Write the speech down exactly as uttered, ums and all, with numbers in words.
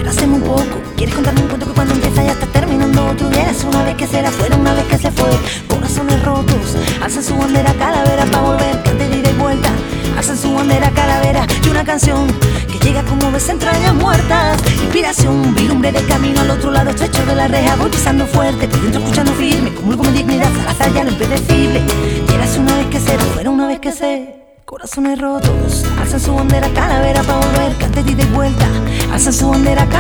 conóceme un poco. Quieres contarme un cuento que cuando empieza ya está terminando otro. Y es una vez que será fuera, una vez que se fue. Corazones rotos, alzan su bandera calavera pa' volver, cante de ida y vuelta. Alzan su bandera calavera y una canción que llega como ves entrañas muertas. Inspiración, vislumbre de camino al otro lado estrecho de la reja. Voy pisando fuerte, por dentro escuchando firme, comulgo con dignidad, Salazar ya lo impredecible. Quieras una vez que será fuera, una vez que se. Corazones rotos, alzan su bandera calavera pa' volver, cante de ida y vuelta. Alzan su bandera calavera.